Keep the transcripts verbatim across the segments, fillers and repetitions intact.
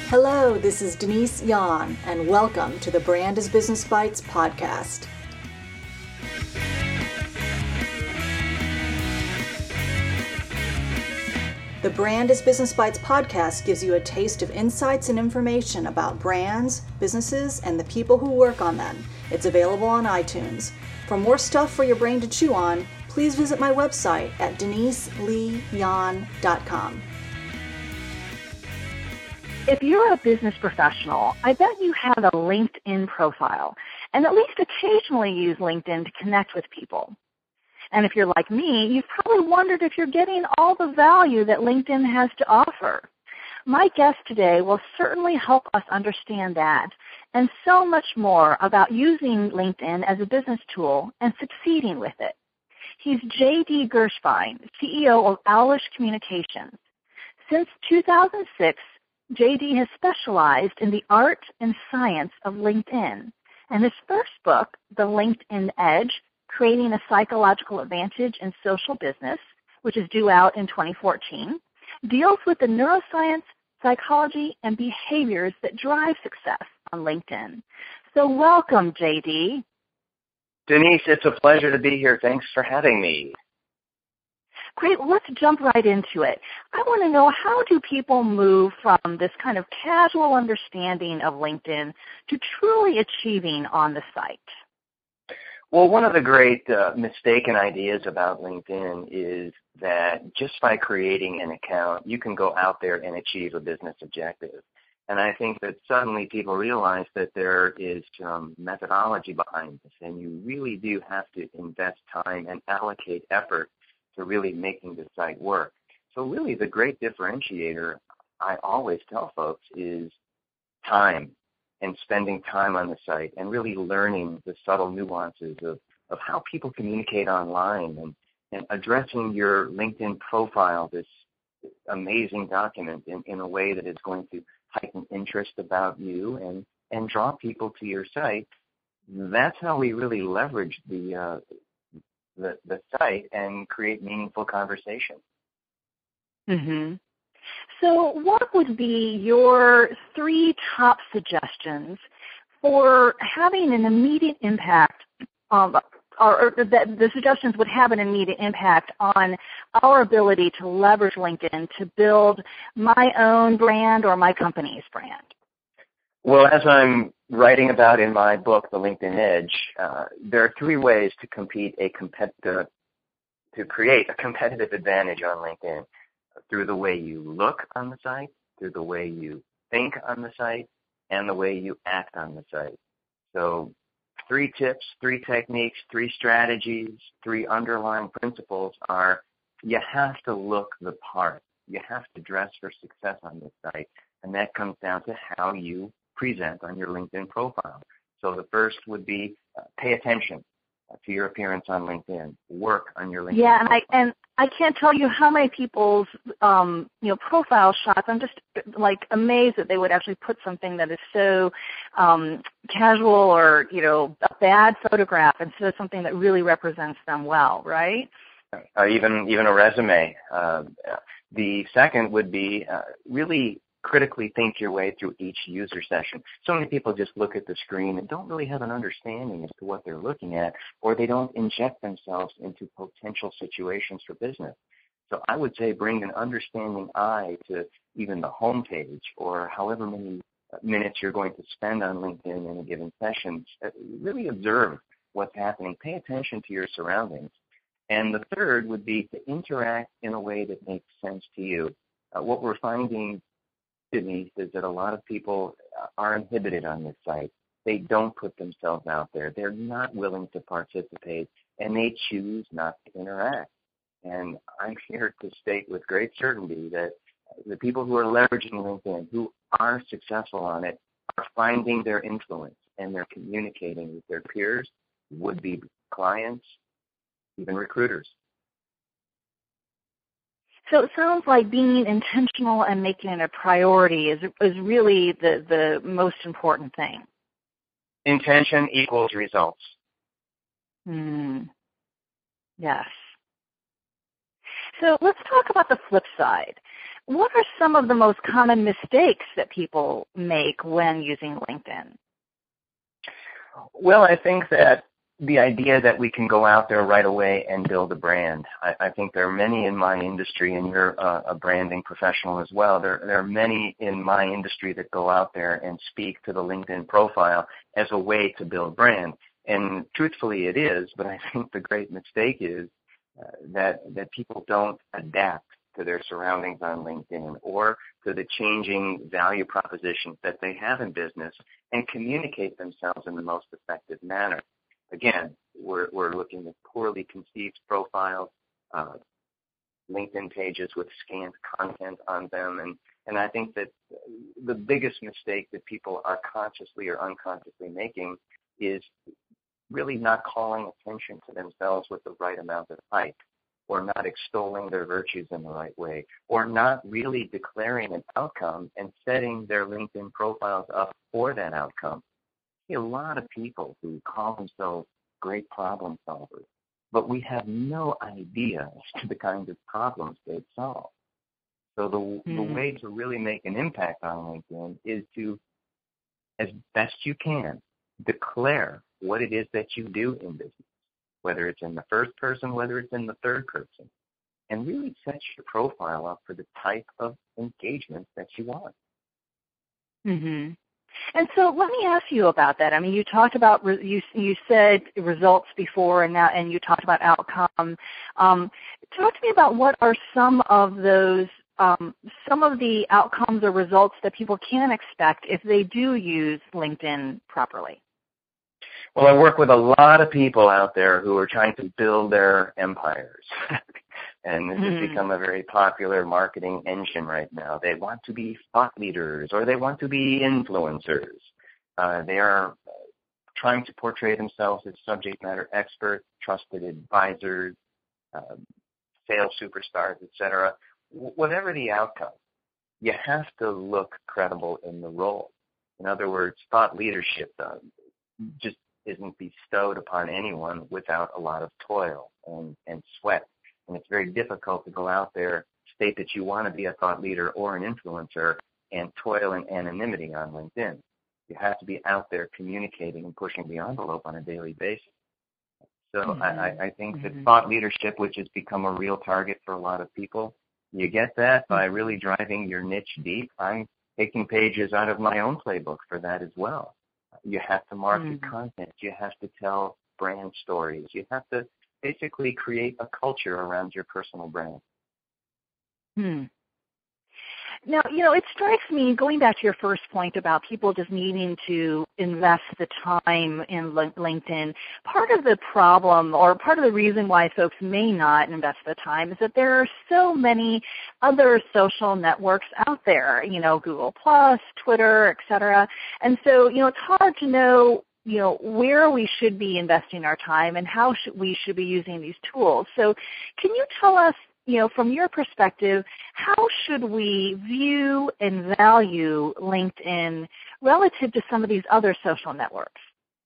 Hello, this is Denise Yan, and welcome to the Brand is Business Bites podcast. The Brand is Business Bites podcast gives you a taste of insights and information about brands, businesses, and the people who work on them. It's available on iTunes. For more stuff for your brain to chew on, please visit my website at denise lee yan dot com. If you're a business professional, I bet you have a LinkedIn profile and at least occasionally use LinkedIn to connect with people. And if you're like me, you've probably wondered if you're getting all the value that LinkedIn has to offer. My guest today will certainly help us understand that and so much more about using LinkedIn as a business tool and succeeding with it. He's J D Gershwein, C E O of Owlish Communications. Since two thousand six, J D has specialized in the art and science of LinkedIn, and his first book, The LinkedIn Edge, Creating a Psychological Advantage in Social Business, which is due out in twenty fourteen, deals with the neuroscience, psychology, and behaviors that drive success on LinkedIn. So welcome, J D. Denise, it's a pleasure to be here. Thanks for having me. Great. Let's jump right into it. I want to know, how do people move from this kind of casual understanding of LinkedIn to truly achieving on the site? Well, one of the great uh, mistaken ideas about LinkedIn is that just by creating an account, you can go out there and achieve a business objective. And I think that suddenly people realize that there is some methodology behind this, and you really do have to invest time and allocate effort to really making the site work. So really the great differentiator, I always tell folks, is time and spending time on the site and really learning the subtle nuances of, of how people communicate online and, and addressing your LinkedIn profile, this amazing document, in, in a way that is going to heighten interest about you and, and draw people to your site. That's how we really leverage the uh, The, the site and create meaningful conversation. Mm-hmm. So what would be your three top suggestions for having an immediate impact, um, or, or that the suggestions would have an immediate impact on our ability to leverage LinkedIn to build my own brand or my company's brand? Well, as I'm writing about in my book, The LinkedIn Edge, uh, there are three ways to compete a compet- uh, to create a competitive advantage on LinkedIn: through the way you look on the site, through the way you think on the site, and the way you act on the site. So three tips, three techniques, three strategies, three underlying principles are: you have to look the part. You have to dress for success on this site, and that comes down to how you present on your LinkedIn profile. So the first would be uh, pay attention uh, to your appearance on LinkedIn. Work on your LinkedIn Yeah, and profile. I and I can't tell you how many people's um, you know profile shots. I'm just like amazed that they would actually put something that is so um, casual or you know a bad photograph instead of something that really represents them well, right? Uh, even even a resume. Uh, the second would be uh, really critically think your way through each user session. So many people just look at the screen and don't really have an understanding as to what they're looking at, or they don't inject themselves into potential situations for business. So I would say bring an understanding eye to even the home page, or however many minutes you're going to spend on LinkedIn in a given session. Really observe what's happening. Pay attention to your surroundings. And the third would be to interact in a way that makes sense to you. Uh, what we're finding, Denise, is that a lot of people are inhibited on this site. They don't put themselves out there. They're not willing to participate, and they choose not to interact. And I'm here to state with great certainty that the people who are leveraging LinkedIn, who are successful on it, are finding their influence, and they're communicating with their peers, would-be clients, even recruiters. So it sounds like being intentional and making it a priority is is really the, the most important thing. Intention equals results. Mm. Yes. So let's talk about the flip side. what are some of the most common mistakes that people make when using LinkedIn? Well, I think that the idea that we can go out there right away and build a brand. I, I think there are many in my industry, and you're uh, a branding professional as well. There, there are many in my industry that go out there and speak to the LinkedIn profile as a way to build brand. And truthfully, it is, but I think the great mistake is uh, that that people don't adapt to their surroundings on LinkedIn or to the changing value propositions that they have in business and communicate themselves in the most effective manner. Again, we're, we're looking at poorly conceived profiles, uh, LinkedIn pages with scant content on them, and, and I think that the biggest mistake that people are consciously or unconsciously making is really not calling attention to themselves with the right amount of hype, or not extolling their virtues in the right way, or not really declaring an outcome and setting their LinkedIn profiles up for that outcome. I see a lot of people who call themselves great problem solvers, but we have no idea as to the kinds of problems they solve. So the, mm-hmm. the way to really make an impact on LinkedIn is to, as best you can, declare what it is that you do in business, whether it's in the first person, whether it's in the third person, and really set your profile up for the type of engagement that you want. Mm-hmm. And so let me ask you about that. I mean, you talked about, you you said results before, and now, and you talked about outcome. Um, talk to me about what are some of those, um, some of the outcomes or results that people can expect if they do use LinkedIn properly. Well, I work with a lot of people out there who are trying to build their empires. And this mm-hmm. has become a very popular marketing engine right now. They want to be thought leaders, or they want to be influencers. Uh, they are trying to portray themselves as subject matter experts, trusted advisors, uh, sales superstars, et cetera. W- whatever the outcome, you have to look credible in the role. In other words, thought leadership uh, just isn't bestowed upon anyone without a lot of toil and, and sweat. And it's very difficult to go out there, state that you want to be a thought leader or an influencer, and toil in anonymity on LinkedIn. You have to be out there communicating and pushing the envelope on a daily basis. So mm-hmm. I, I think mm-hmm. that thought leadership, which has become a real target for a lot of people, you get that by really driving your niche deep. I'm taking pages out of my own playbook for that as well. You have to market mm-hmm. content. You have to tell brand stories. You have to basically create a culture around your personal brand. Hmm. Now, you know, it strikes me, going back to your first point about people just needing to invest the time in LinkedIn, part of the problem, or part of the reason why folks may not invest the time, is that there are so many other social networks out there, you know, Google Plus, Twitter, et cetera. And so, you know, it's hard to know, you know, where we should be investing our time and how should we should be using these tools. So can you tell us, you know, from your perspective, how should we view and value LinkedIn relative to some of these other social networks?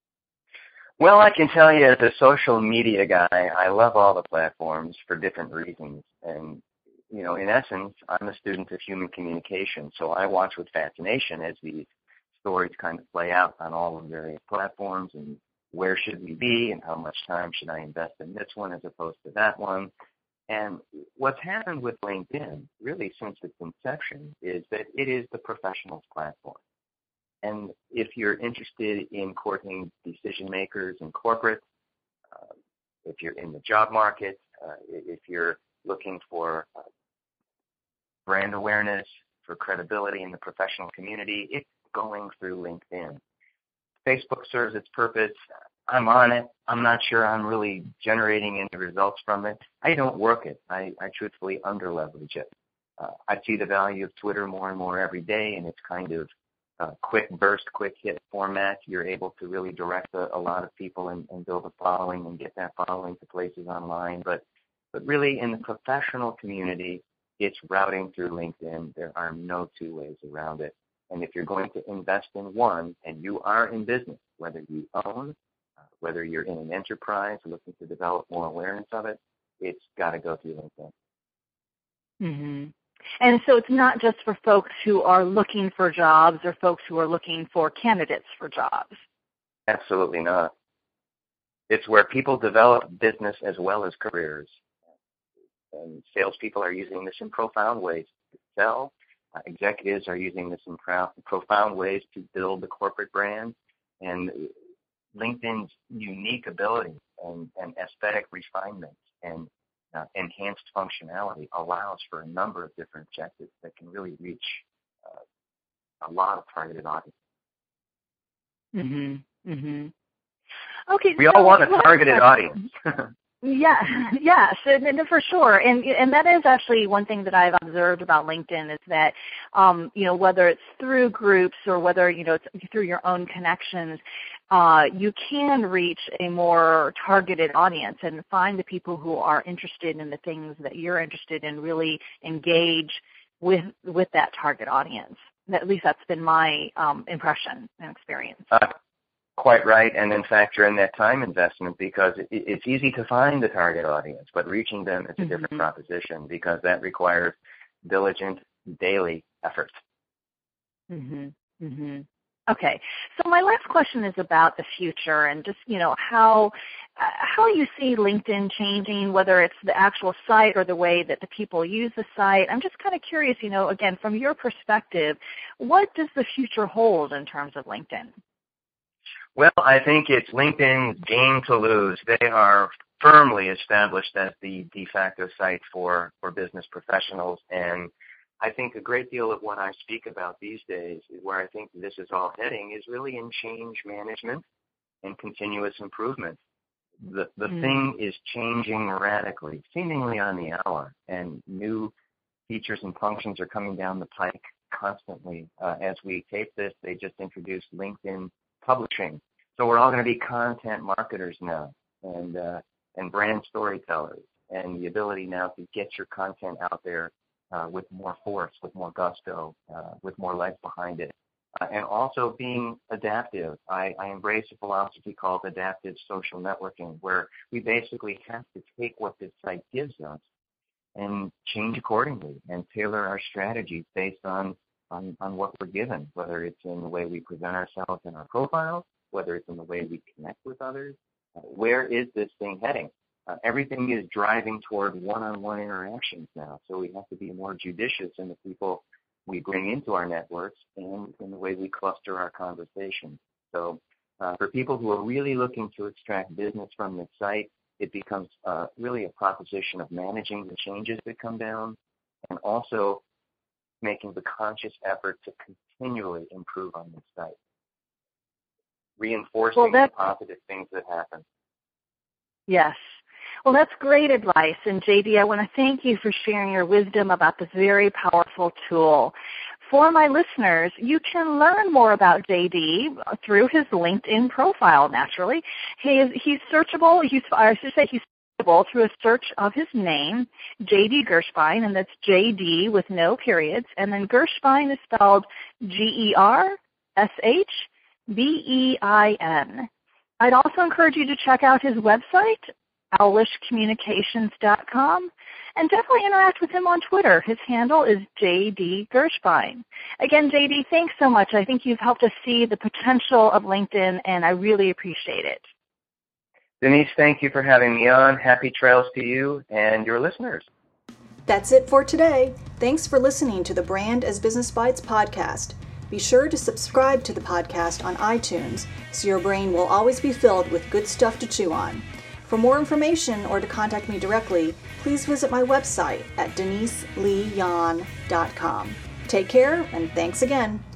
Well, I can tell you as a social media guy, I love all the platforms for different reasons. And, you know, in essence, I'm a student of human communication, so I watch with fascination as these stories kind of play out on all the various platforms, and where should we be and how much time should I invest in this one as opposed to that one. And what's happened with LinkedIn, really since its inception, is that it is the professionals platform. And if you're interested in courting decision makers in corporate, uh, if you're in the job market, uh, if you're looking for uh, brand awareness, for credibility in the professional community, it's going through LinkedIn. Facebook serves its purpose. I'm on it. I'm not sure I'm really generating any results from it. I don't work it. I, I truthfully under-leverage it. Uh, I see the value of Twitter more and more every day, and it's kind of uh, quick burst, quick hit format. You're able to really direct a, a lot of people and, and build a following and get that following to places online. But, but really in the professional community, it's routing through LinkedIn. There are no two ways around it. And if you're going to invest in one, and you are in business, whether you own, uh, whether you're in an enterprise looking to develop more awareness of it, it's got to go through LinkedIn. Mm-hmm. And so it's not just for folks who are looking for jobs or folks who are looking for candidates for jobs. Absolutely not. It's where people develop business as well as careers. And salespeople are using this in profound ways to sell. Uh, executives are using this in pro- profound ways to build the corporate brand. And LinkedIn's unique ability and, and aesthetic refinement and uh, enhanced functionality allows for a number of different objectives that can really reach uh, a lot of targeted audience. Mm-hmm. Mm-hmm. Okay. We so all want a targeted audience. Yeah, yes, and, and for sure, and and that is actually one thing that I've observed about LinkedIn is that, um, you know, whether it's through groups or whether you know it's through your own connections, uh, you can reach a more targeted audience and find the people who are interested in the things that you're interested in. Really engage with with that target audience. At least that's been my um, impression and experience. Uh, Quite right, and in fact, you're in that time investment because it, it's easy to find the target audience, but reaching them is a different mm-hmm. proposition because that requires diligent daily effort. Mm-hmm. Mm-hmm. Okay, so my last question is about the future and just you know how uh, how you see LinkedIn changing, whether it's the actual site or the way that the people use the site. I'm just kind of curious, you know, again from your perspective, what does the future hold in terms of LinkedIn? Well, I think it's LinkedIn's game to lose. They are firmly established as the de facto site for, for business professionals. And I think a great deal of what I speak about these days, where I think this is all heading, is really in change management and continuous improvement. The, the mm. thing is changing radically, seemingly on the hour, and new features and functions are coming down the pike constantly. Uh, as we tape this, they just introduced LinkedIn Publishing. So we're all going to be content marketers now and uh, and brand storytellers, and the ability now to get your content out there uh, with more force, with more gusto, uh, with more life behind it, uh, and also being adaptive. I, I embrace a philosophy called adaptive social networking, where we basically have to take what this site gives us and change accordingly and tailor our strategies based on On, on what we're given, whether it's in the way we present ourselves in our profiles, whether it's in the way we connect with others. Uh, where is this thing heading? Uh, everything is driving toward one-on-one interactions now, so we have to be more judicious in the people we bring into our networks and in the way we cluster our conversations. So uh, for people who are really looking to extract business from the site, it becomes uh, really a proposition of managing the changes that come down and also making the conscious effort to continually improve on this site, reinforcing well, the positive things that happen. Yes. Well, that's great advice. And J D, I want to thank you for sharing your wisdom about this very powerful tool. For my listeners, you can learn more about J D through his LinkedIn profile, naturally. He is, he's searchable. He's, I should say he's through a search of his name, J D Gershbein, and that's J D with no periods, and then Gershbein is spelled G E R S H B E I N. I'd also encourage you to check out his website, owlish communications dot com, and definitely interact with him on Twitter. His handle is J D Gershbein. Again, J D, thanks so much. I think you've helped us see the potential of LinkedIn, and I really appreciate it. Denise, thank you for having me on. Happy trails to you and your listeners. That's it for today. Thanks for listening to the Brand as Business Bites podcast. Be sure to subscribe to the podcast on iTunes so your brain will always be filled with good stuff to chew on. For more information or to contact me directly, please visit my website at denise lee yan dot com. Take care, and thanks again.